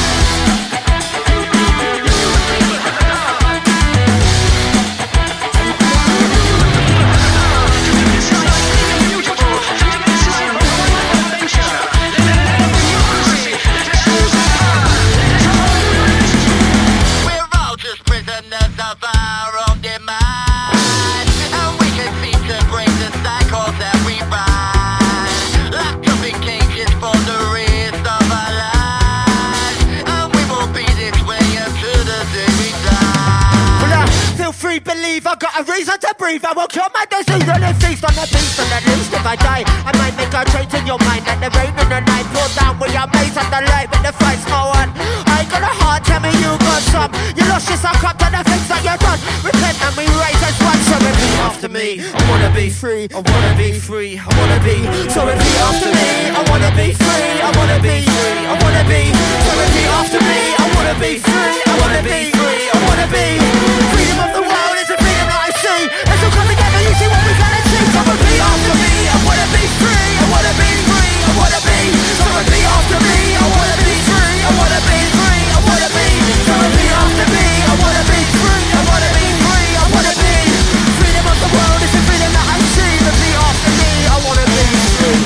S7: We're all just prisoners of our own demise, and we can seem to break the cycles that we ride. Locked up in cages for the rest of our lives, and we won't be this way until the day we die. Well, I feel free, believe I got a reason to breathe. I will cure my disease and then feast on the beast, and at least if I die, I might make a change in your mind. Like the rain in the night, pour down with your mates and the light with the fight's more on. I got a heart, tell me you got some. You lost yourself up to the things that you've done. Repent and we rise as one. So repeat after me, I wanna be free, I wanna be free, I wanna be. So repeat after me, I wanna be free, I wanna be free, I wanna be. So repeat after me, I wanna be free, I wanna be free, I wanna be. Freedom of the world is the freedom that I see. Let's all come together, you see what we can achieve. So repeat after me, I wanna be free, I wanna be free, I wanna be. So repeat after me, I wanna be free, I wanna be free, I wanna be. So repeat after me, I wanna be free, I wanna be free, I wanna be. Freedom of the world is the freedom that I see. Repeat after me, I wanna be free.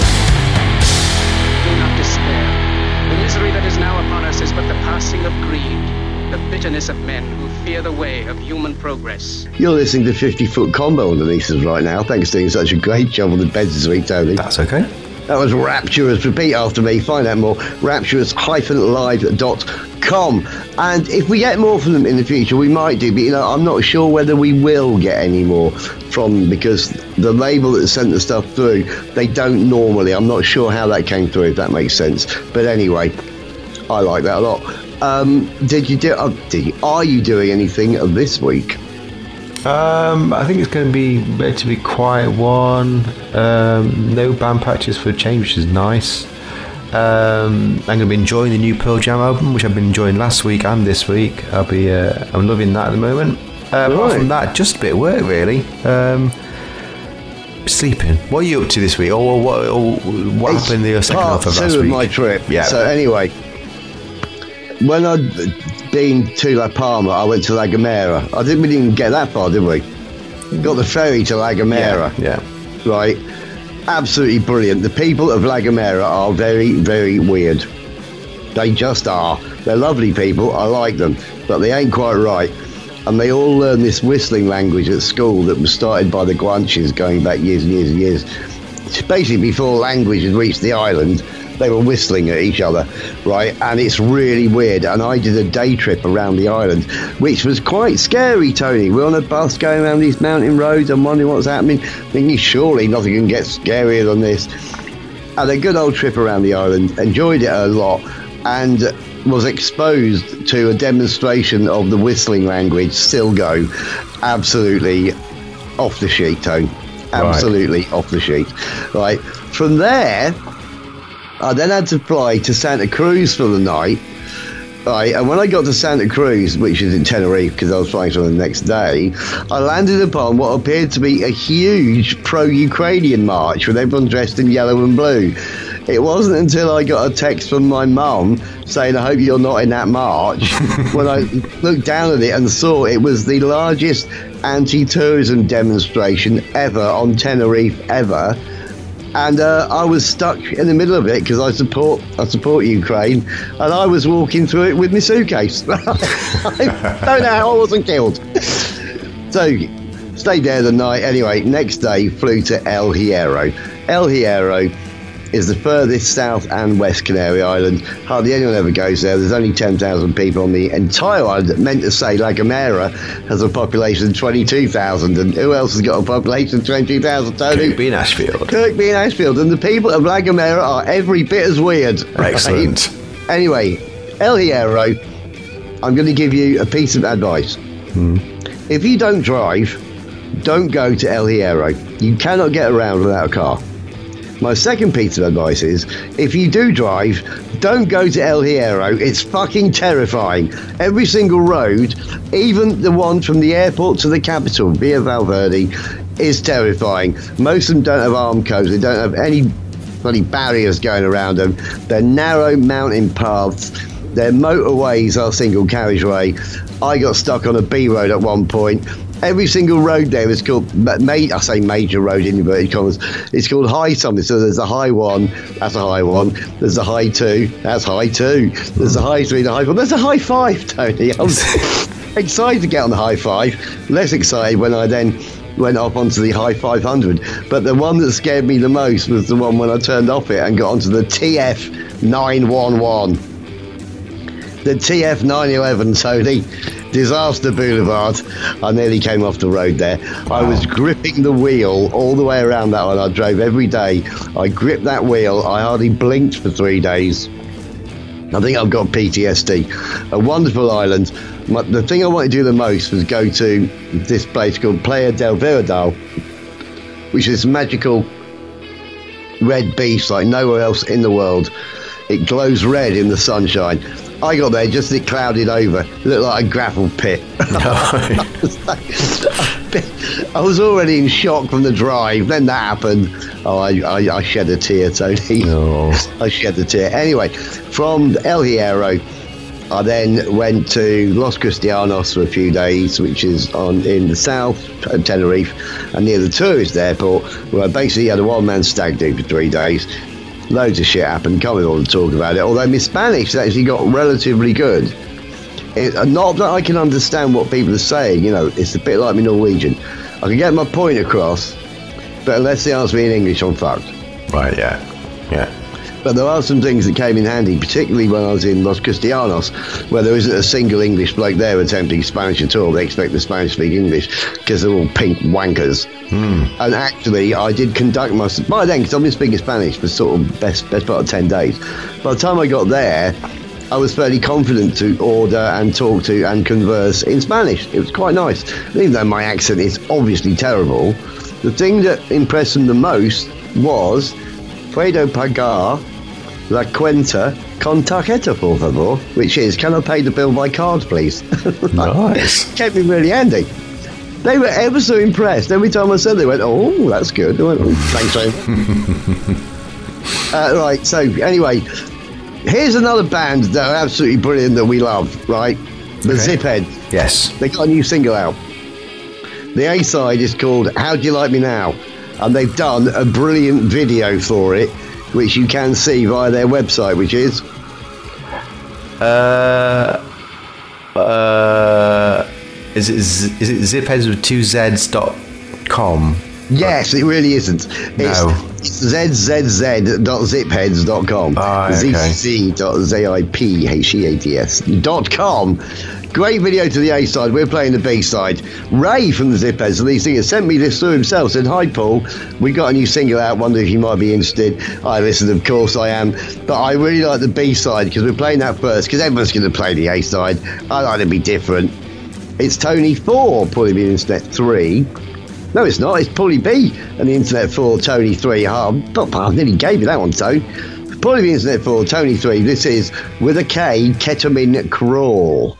S8: Do not despair. The misery that is now upon us is but the passing of greed, the bitterness of men who fear the way of human progress.
S3: You're listening to fifty foot Combo underneath us right now. Thanks for doing such a great job on the beds this week, Tony.
S4: That's okay.
S3: That was Rapturous. Repeat after me. Find out more. rapturous dash live dot com. And if we get more from them in the future, we might do. But, you know, I'm not sure whether we will get any more from them because the label that sent the stuff through, they don't normally. I'm not sure how that came through, if that makes sense. But anyway, I like that a lot. Um, did you do? Uh, did you, are you doing anything this week?
S4: Um, I think it's going to be a relatively quiet one. Um, no band patches for a change, which is nice. Um, I'm going to be enjoying the new Pearl Jam album, which I've been enjoying last week and this week. I'll be, uh, I'm loving that at the moment. Uh, apart from that, just a bit of work really. Um, sleeping. What are you up to this week, or what? Or what
S3: It's
S4: happened the second half of
S3: part
S4: last
S3: two
S4: week?
S3: of my trip.
S4: Yeah.
S3: So anyway, when I'd been to La Palma, I went to La Gomera. I didn't we didn't get that far, did we? got the ferry to La Gomera.
S4: Yeah.
S3: Right, absolutely brilliant. The people of La Gomera are very, very weird. They just are. They're lovely people. I like them, but they ain't quite right. And they all learn this whistling language at school that was started by the Guanches going back years and years and years. It's basically, before language had reached the island, they were whistling at each other, right? And it's really weird. And I did a day trip around the island, which was quite scary, Tony. We're on a bus going around these mountain roads. I'm wondering what's happening, thinking surely nothing can get scarier than this. Had a good old trip around the island, enjoyed it a lot, and was exposed to a demonstration of the whistling language, still go. Absolutely off the sheet, Tone. Absolutely right. Off the sheet. Right. From there, I then had to fly to Santa Cruz for the night. Right, and when I got to Santa Cruz, which is in Tenerife, because I was flying for the next day, I landed upon what appeared to be a huge pro-Ukrainian march with everyone dressed in yellow and blue. It wasn't until I got a text from my mum saying, I hope you're not in that march, when I looked down at it and saw it was the largest anti-tourism demonstration ever on Tenerife ever. And uh, I was stuck in the middle of it because I support I support Ukraine, and I was walking through it with my suitcase. I don't know how I wasn't killed. So, stayed there the night. Anyway, next day, flew to El Hierro. El Hierro is the furthest south and west Canary Island. Hardly anyone ever goes there. There's only ten thousand people on the entire island. Meant to say La Gomera has a population of twenty-two thousand. And who else has got a population of twenty-two thousand, Tony?
S4: Kirkby and Ashfield.
S3: Kirkby and Ashfield. And the people of La Gomera are every bit as weird.
S4: Excellent.
S3: Right? Anyway, El Hierro, I'm going to give you a piece of advice.
S4: Hmm.
S3: If you don't drive, don't go to El Hierro. You cannot get around without a car. My second piece of advice is, if you do drive, don't go to El Hierro. It's fucking terrifying. Every single road, even the one from the airport to the capital, Villa Valverde, is terrifying. Most of them don't have arm codes. They don't have any bloody barriers going around them. They're narrow mountain paths. Their motorways are single carriageway. I got stuck on a B road at one point. Every single road there is called, I say major road in inverted commas, it's called high something. So there's a high one, that's a high one. There's a high two, that's high two. There's a high three, the high four. There's a high five, Tony. I was excited to get on the high five. Less excited when I then went up onto the high five hundred. But the one that scared me the most was the one when I turned off it and got onto the T F nine one one. The T F nine eleven, Tony. Disaster Boulevard. I nearly came off the road there. Wow. I was gripping the wheel all the way around that one. I drove every day. I gripped that wheel. I hardly blinked for three days. I think I've got P T S D. A wonderful island. But the thing I wanted to do the most was go to this place called Playa del Viradal, which is magical red beach like nowhere else in the world. It glows red in the sunshine. I got there just as it clouded over. It looked like a gravel pit. I, was like, I was already in shock from the drive. Then that happened. Oh, I, I, I shed a tear, Tony.
S4: No.
S3: I shed a tear. Anyway, from El Hierro, I then went to Los Cristianos for a few days, which is on in the south of Tenerife and near the tourist airport, where I basically had a one-man stag do for three days. Loads of shit happened, can't even want to talk about it, although my Spanish has actually got relatively good. It, not that I can understand what people are saying, you know, it's a bit like my Norwegian. I can get my point across, but unless they answer me in English, I'm fucked.
S4: Right, yeah, yeah.
S3: But there are some things that came in handy, particularly when I was in Los Cristianos, where there isn't a single English bloke there attempting Spanish at all. They expect the Spanish to speak English because they're all pink wankers.
S4: Mm.
S3: And actually, I did conduct myself, by then, because I've been speaking Spanish for sort of best, best part of ten days. By the time I got there, I was fairly confident to order and talk to and converse in Spanish. It was quite nice. And even though my accent is obviously terrible, the thing that impressed them the most was, puedo pagar la cuenta con tarjeta, por favor, which is, can I pay the bill by card, please?
S4: Nice.
S3: Kept me really handy. They were ever so impressed. Every time I said, they went, oh, that's good. I went, oh, thanks, James. uh, right, so anyway, here's another band that are absolutely brilliant that we love, right? The
S4: Okay.
S3: Ziphead.
S4: Yes.
S3: They got a new single out. The A-side is called How Do You Like Me Now? And they've done a brilliant video for it, which you can see via their website, which is...
S4: Uh, uh, is it z- is it zipheads with two z's dot com?
S3: Yes, it really isn't. It's,
S4: No.
S3: it's z z z dot zipheads dot com.
S4: Ah, okay.
S3: z z z dot zipheads dot com. Great video to the A side. We're playing the B side. Ray from the Zipheads, the lead singer, sent me this through himself. Said, "Hi Paul, we got a new single out. Wonder if you might be interested." I listened, of course I am. But I really like the B side because we're playing that first. Because everyone's going to play the A side. I like to be different. It's Tony four, Paulie B Internet three. No, it's not. It's Paulie B and the Internet four, Tony three. Oh, but I nearly gave you that one, Tone. Paulie B Internet four, Tony three. This is with a K, Ketamine Crawl.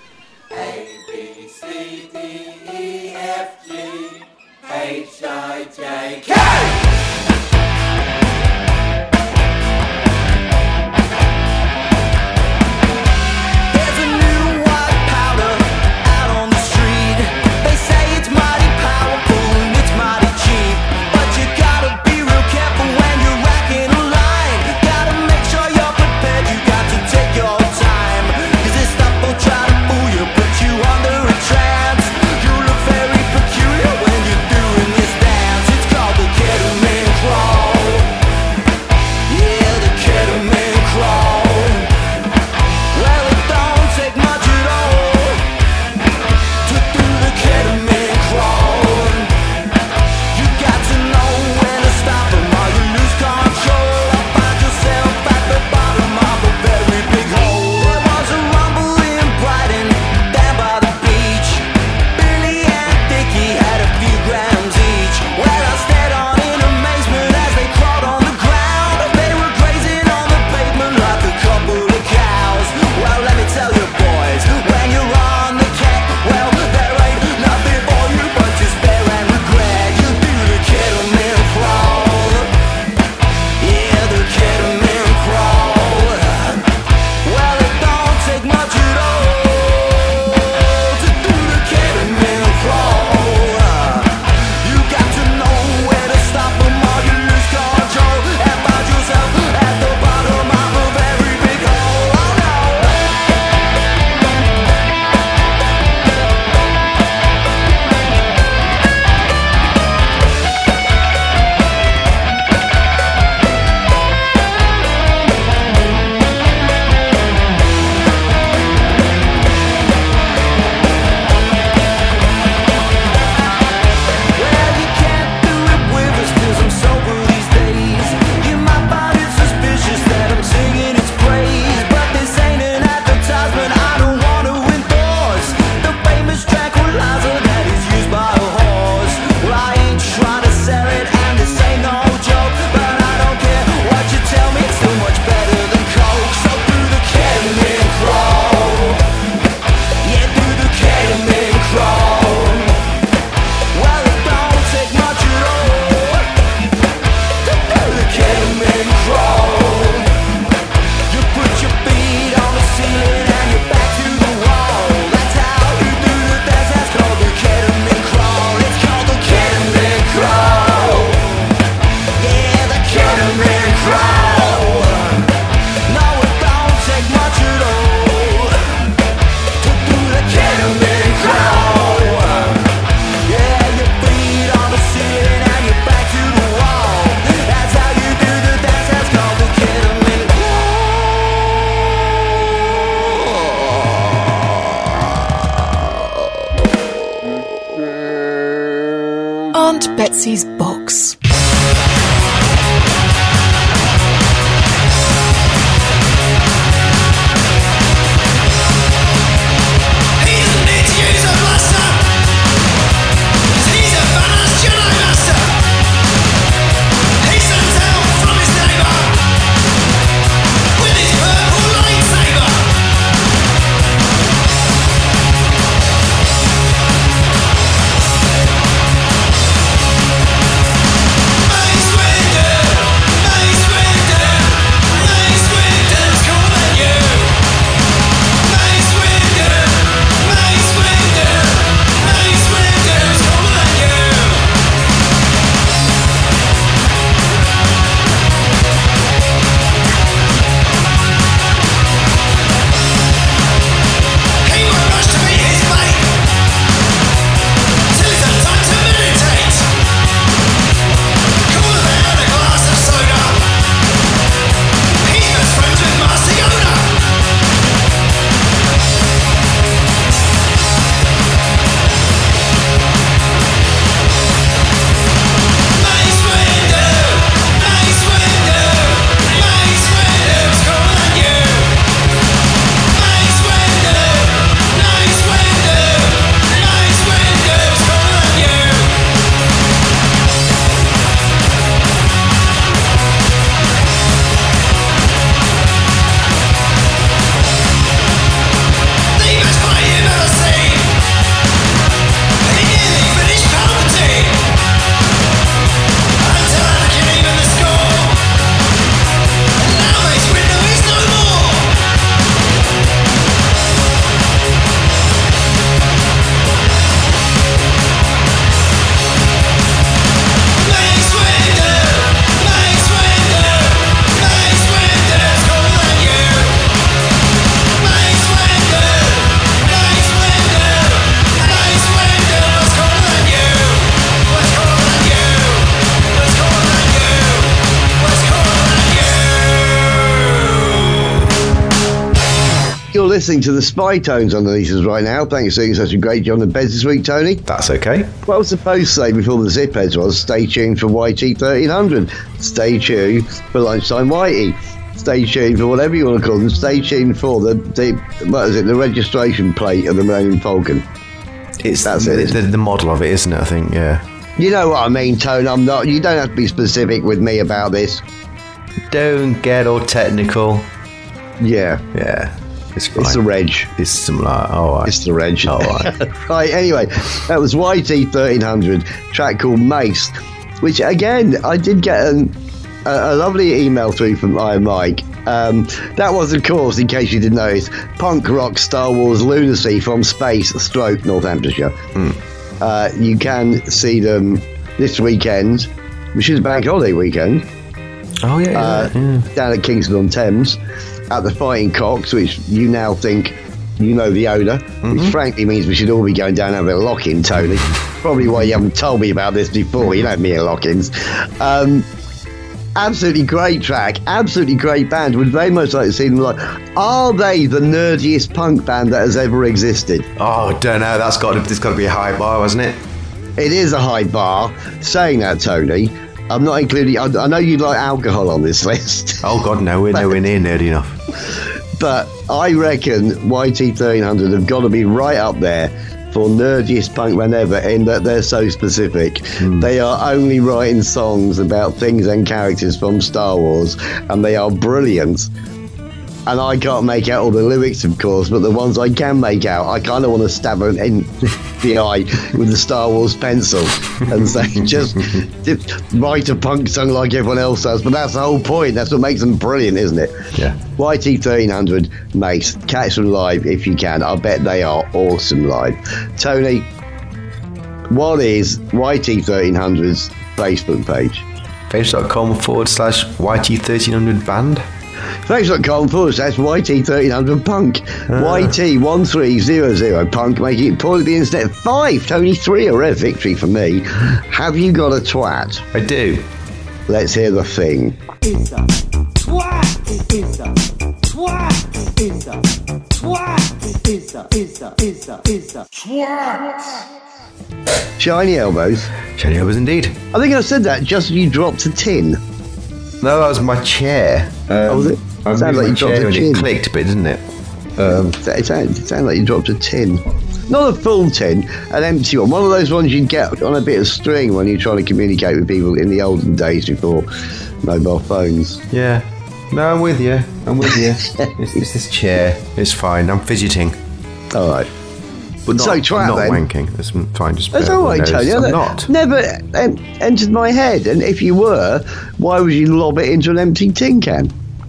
S1: Aunt Betsy's box.
S7: Lightsaber.
S3: You're listening to the Spy Tones underneath us right now. Thanks for doing such a great job on the beds this week, Tony.
S4: That's okay.
S3: What I was supposed to say before the zip heads was, stay tuned for Y T thirteen hundred. Stay tuned for Lunchtime Whitey. Stay tuned for whatever you want to call them. Stay tuned for the, the what is it, the registration plate of the Millennium Falcon.
S4: It's
S3: That's
S4: the,
S3: it.
S4: the, the model of it, isn't it? I think, yeah.
S3: You know what I mean, Tone. I'm not. You don't have to be specific with me about this.
S4: Don't get all technical.
S3: Yeah,
S4: Yeah. It's fine.
S3: it's the reg.
S4: It's some like, oh, right.
S3: It's the reg.
S4: Oh, right.
S3: Right. Anyway, that was Y T thirteen hundred, track called Mace, which again I did get an, a, a lovely email through from Iron Mike. Um, that was, of course, in case you didn't notice, punk rock Star Wars lunacy from space, stroke Northamptonshire.
S4: Mm.
S3: Uh, you can see them this weekend, which is Bank Holiday weekend.
S4: Oh, yeah.
S3: Uh,
S4: yeah, yeah.
S3: down at Kingston on Thames at the Fighting Cocks, which you now think you know the odour,
S4: Mm-hmm.
S3: which frankly means we should all be going down and have a lock-in, Tony. Probably why you haven't told me about this before. You know me and lock-ins. Um, absolutely great track, absolutely great band. Would very much like to see them live. Are they the nerdiest punk band that has ever existed?
S4: Oh, don't know. That's got to, there's got to be a high bar, hasn't it?
S3: It is a high bar. Saying that, Tony, I'm not including. I, I know you like alcohol on this list.
S4: Oh, God, no. We're nowhere near nerdy enough.
S3: But I reckon Y T thirteen hundred have got to be right up there for nerdiest punk band ever, in that they're so specific.
S4: Mm.
S3: They are only writing songs about things and characters from Star Wars, and they are brilliant. And I can't make out all the lyrics, of course, but the ones I can make out, I kind of want to stab her in the eye with the Star Wars pencil and say, just, just write a punk song like everyone else does. But that's the whole point. That's what makes them brilliant, isn't it?
S4: Yeah.
S3: Y T thirteen hundred, Mace. Catch them live if you can. I bet they are awesome live. Tony, what is Y T thirteen hundred's Facebook page?
S4: Facebook.com forward slash YT1300 band.
S3: Facebook.com forward slash Y T thirteen hundred punk. Y T one three zero zero punk, making it point of the internet five. Tony three, a rare victory for me. Have you got a twat?
S4: I do.
S3: Let's hear the thing.
S9: It's a twat. It's a twat. It's a twat. It's a it's a it's a it's a twat.
S3: Shiny elbows.
S4: Shiny elbows indeed.
S3: I think I said that just as you dropped a tin.
S4: No, that was my chair. Um,
S3: Oh, was it?
S4: I
S3: Sounds
S4: moved
S3: like
S4: my
S3: you dropped
S4: chair
S3: a
S4: when
S3: chin.
S4: it clicked, but didn't it?
S3: Um, it sounds it sounds like you dropped a tin. Not a full tin, an empty one. One of those ones you'd get on a bit of string when you're trying to communicate with people in the olden days before mobile phones.
S4: Yeah. No, I'm with you. I'm with you. it's, it's this chair. It's fine. I'm fidgeting.
S3: All right.
S4: But not,
S3: So, twat
S4: I'm not
S3: then.
S4: wanking. It's fine. Just
S3: That's
S4: bear
S3: all
S4: with
S3: right,
S4: my
S3: Tony.
S4: nose. I'm
S3: That
S4: not.
S3: Never en- entered my head. And if you were, why would you lob it into an empty tin can?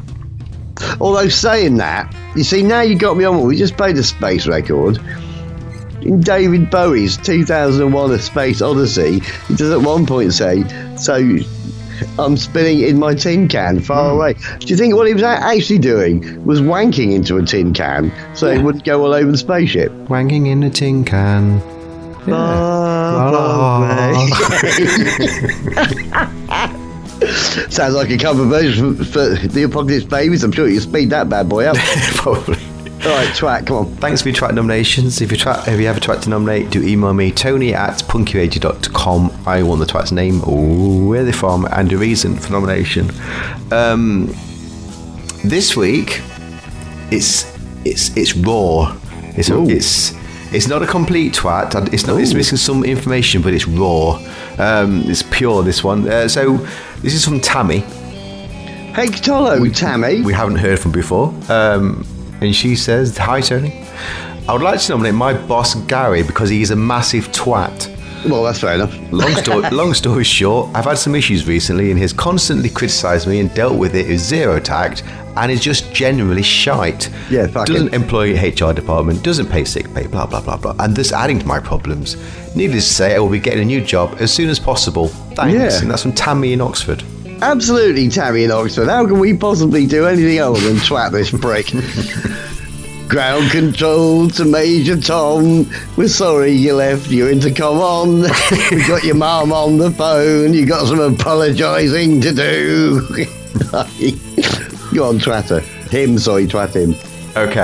S3: Although saying that, you see, now you got me on. We just played a space record. In David Bowie's two thousand one A Space Odyssey, he does at one point say, so I'm spinning in my tin can far away. Do you think what he was a- actually doing was wanking into a tin can so it wouldn't go all over the spaceship?
S4: Wanking in a tin can.
S3: Sounds like a cover version for, for the Apocalypse Babies. I'm sure you can speed that bad boy up.
S4: Probably.
S3: All right, twat, come on.
S4: Thanks for your track nominations. If you tra- if you have a track to nominate, do email me, Tony at punkyradio dot com. I want the track's name, where they're from, and the reason for nomination. Um, this week, it's it's it's raw. It's
S3: Ooh.
S4: it's it's not a complete twat. It's not. It's missing some information, but it's raw. Um, it's pure. This one. Uh, so this is from Tammy.
S3: Hey, Tolo, Tammy.
S4: We haven't heard from before. Um, and she says, "Hi, Tony. I would like to nominate my boss Gary because he is a massive twat.
S3: Well, that's fair enough.
S4: Long story, long story short, I've had some issues recently and he's constantly criticised me and dealt with it with zero tact and is just generally shite.
S3: Yeah, fuck
S4: Doesn't
S3: it.
S4: employ a H R department, doesn't pay sick pay, blah, blah, blah, blah. And this adding to my problems. Needless to say, I will be getting a new job as soon as possible. Thanks."
S3: Yeah.
S4: And that's from Tammy in Oxford.
S3: Absolutely, Tammy in Oxford. How can we possibly do anything other than twat this prick? Ground control to Major Tom. We're sorry you left your intercom on. We got your mum on the phone. You got some apologising to do. Go on, twat her. Him, sorry, twat him.
S4: Okay.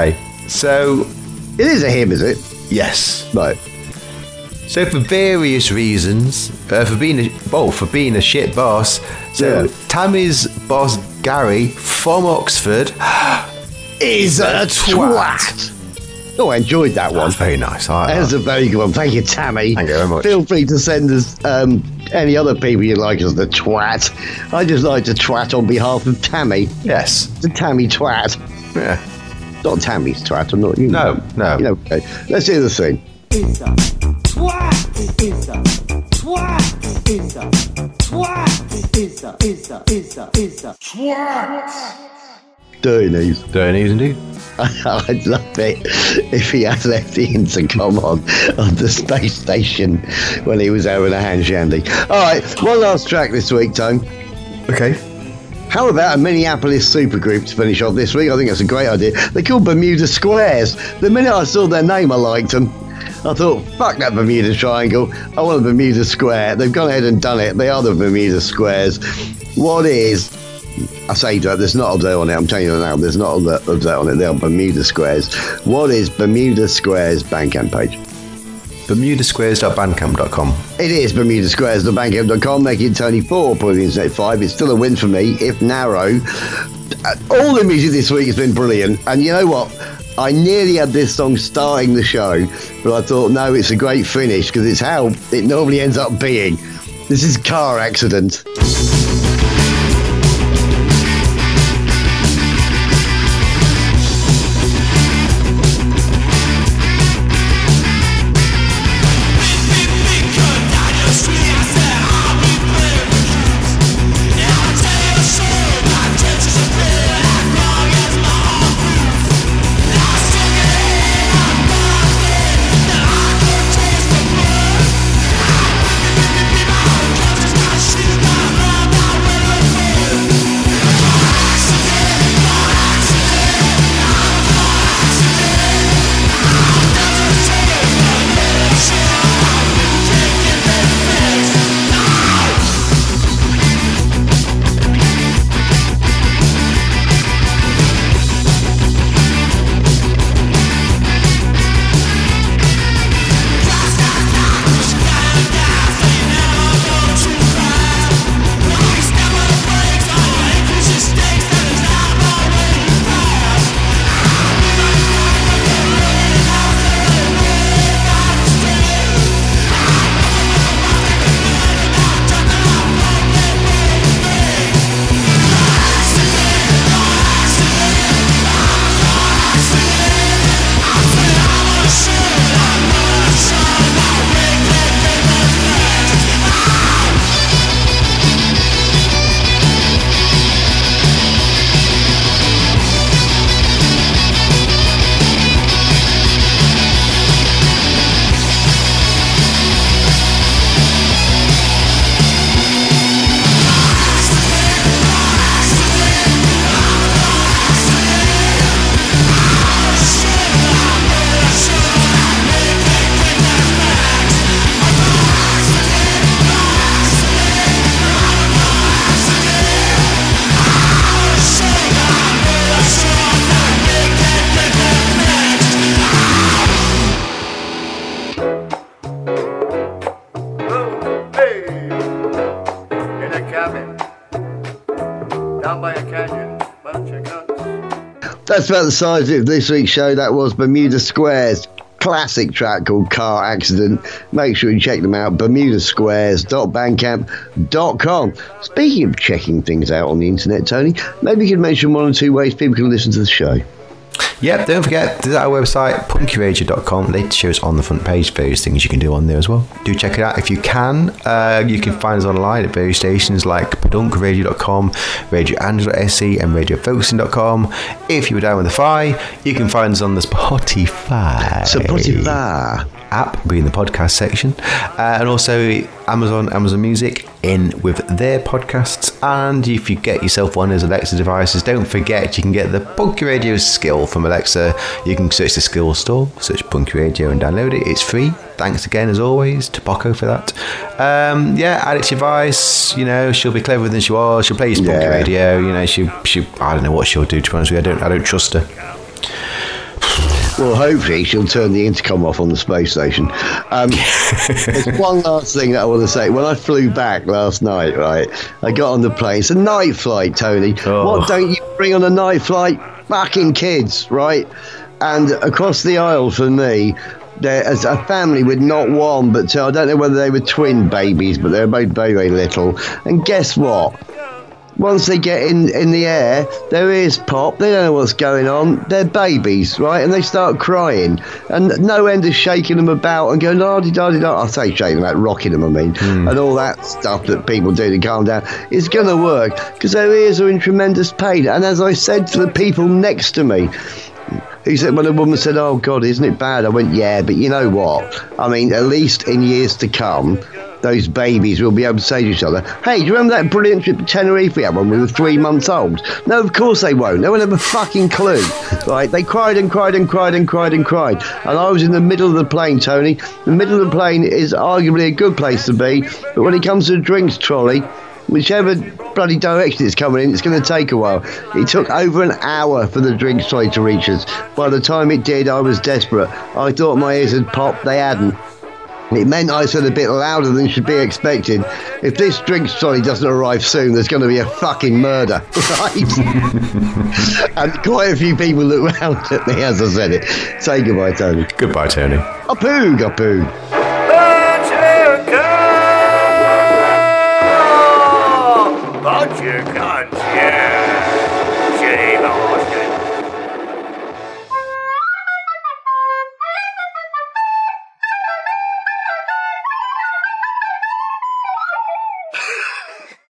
S4: So,
S3: It is a him, is it?
S4: yes.
S3: Right.
S4: So for various reasons, uh, for being a, well, for being a shit boss. So
S3: Yeah.
S4: Tammy's boss Gary from Oxford
S3: Is a twat. Oh, I enjoyed that one.
S4: That's very nice. I like
S3: That was
S4: that.
S3: a very good one. Thank you, Tammy.
S4: Thank you very much.
S3: Feel free to send us um, any other people you like as the twat. I just like to twat on behalf of Tammy.
S4: Yes.
S3: The Tammy twat.
S4: Yeah.
S3: Not Tammy's twat. I'm not you.
S4: No,
S3: know.
S4: no.
S3: You know, okay. Let's do the thing.
S9: Is a twat. Is a twat. Is a twat. Is a is a is a is a twat.
S3: Doing these.
S4: Doing these indeed.
S3: I'd love it if he had left Ian to come on on the space station when he was having a hand shandy. All right, one last track this week, Tone.
S4: Okay.
S3: How about a Minneapolis supergroup to finish off this week? I think that's a great idea. They're called Bermuda Squares. The minute I saw their name, I liked them. I thought, fuck that Bermuda Triangle. I want a Bermuda Square. They've gone ahead and done it. They are the Bermuda Squares. What is... I say that there's not a there on it. I'm telling you now, there's not a there on it. They are Bermuda Squares. What is Bermuda Squares Bandcamp page?
S4: bermuda squares dot bandcamp dot com.
S3: It is bermuda squares dot bandcamp dot com, making Tony four, putting the internet five. It's still a win for me, if narrow. All the music this week has been brilliant, and you know what? I nearly had this song starting the show, but I thought, no, it's a great finish because it's how it normally ends up being. This is Car Accident. That's about the size of this week's show. That was Bermuda Squares. Classic track called Car Accident. Make sure you check them out. bermuda squares dot bandcamp dot com. Speaking of checking things out on the internet, Tony, maybe you could mention one or two ways people can listen to the show.
S4: Yep, don't forget, there's our website, punky radio dot com. Latest shows on the front page, various things you can do on there as well. Do check it out if you can. Uh, you can find us online at various stations like padunk radio dot com, radio android dot s e and radio focusing dot com. If you were down with the Fi, you can find us on the Spotify.
S3: Spotify
S4: app, being the podcast section, uh, and also Amazon, Amazon Music in with their podcasts. And if you get yourself one of those Alexa devices, don't forget you can get the Punky Radio skill from Alexa. You can search the skill store, search Punky Radio and download it. It's free. Thanks again, as always, to Poco for that. Um, yeah, add it to your device. You know, she'll be cleverer than she was. She'll play your Punky
S3: Yeah.
S4: Radio. You know, she, she, I don't know what she'll do. To be honest with you, I don't, I don't trust her.
S3: Well, hopefully she'll turn the intercom off on the space station. Um, there's one last thing that I want to say. When I flew back last night, right, I got on the plane. It's a night flight, Tony.
S4: Oh.
S3: What don't you bring on a night flight? Fucking kids, right? And across the aisle from me, there's a family with not one, but two. I don't know whether they were twin babies, but they were both very, very little. And guess what? Once they get in, in the air, their ears pop, they don't know what's going on, they're babies, right? And they start crying. And no end of shaking them about and going, oh, da da da. I say shaking them out, rocking them, I mean, mm. and all that stuff that people do to calm down. It's going to work, because their ears are in tremendous pain. And as I said to the people next to me, he said, when a woman said, oh, God, isn't it bad? I went, yeah, but you know what? I mean, at least in years to come, those babies will be able to say to each other, hey, do you remember that brilliant trip to Tenerife we had when we were three months old? No, of course they won't. They won't have a fucking clue. Right? They cried and cried and cried and cried and cried. And I was in the middle of the plane, Tony. The middle of the plane is arguably a good place to be, but when it comes to the drinks trolley, whichever bloody direction it's coming in, it's going to take a while. It took over an hour for the drinks trolley to reach us. By the time it did, I was desperate. I thought my ears had popped. They hadn't. It meant I said a bit louder than should be expected. If this drinks trolley doesn't arrive soon, there's going to be a fucking murder, right? And quite a few people look round at me as I said it. Say goodbye, Tony.
S4: Goodbye, Tony.
S3: A poog, a poog.
S7: But you can't, yeah.